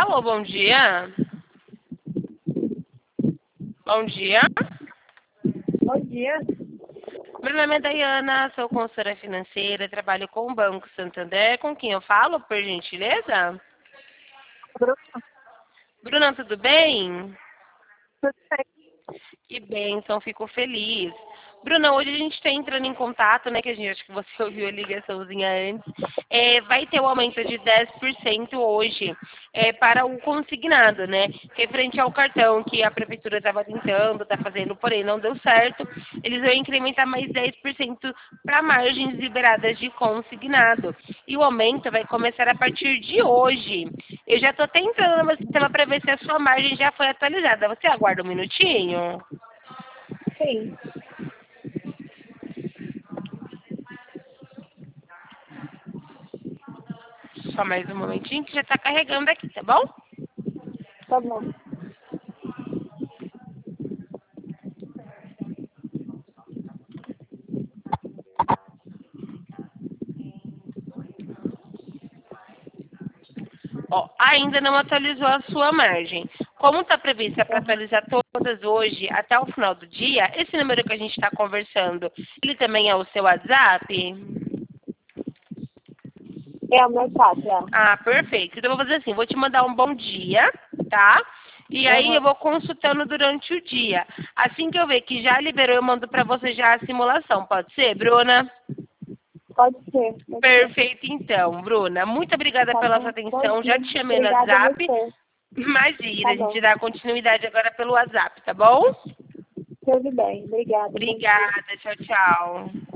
Alô, bom dia. Bom dia. Bom dia. Meu nome é Dayana, sou consultora financeira, trabalho com o Banco Santander. Com quem eu falo, por gentileza? Bruna, Bruna, tudo bem? tudo bem? Que bênção, fico feliz. Bruna, hoje a gente está entrando em contato, né, que a gente, acho que você ouviu a ligaçãozinha antes. Vai ter um aumento de 10% hoje para o consignado, né? Referente ao cartão que a prefeitura estava tentando, está fazendo, porém não deu certo. Eles vão incrementar mais 10% para margens liberadas de consignado. E o aumento vai começar a partir de hoje. Eu já estou até entrando no sistema para ver se a sua margem já foi atualizada. Você aguarda um minutinho? Sim, Só mais um momentinho que já está carregando aqui, tá bom? tá bom. Ó, ainda não atualizou a sua margem. Como está prevista para Uhum. atualizar todas hoje, até o final do dia, esse número que a gente está conversando, ele também é o seu WhatsApp? É o meu pai, é. Ah, perfeito. Então eu vou fazer assim, vou te mandar um bom dia, tá? E aí eu Uhum. vou consultando durante o dia. Assim que eu ver que já liberou, eu mando para você já a simulação. Pode ser, Bruna? Pode ser, pode ser. Perfeito, então, Bruna. Muito obrigada Tá pela sua bom. Bom atenção. Já dia. te chamei no Obrigada a WhatsApp. você. Imagina, Tá a gente bom. dá continuidade agora pelo WhatsApp, tá bom? Tudo bem. Obrigada. Bom dia. Obrigada, tchau, tchau.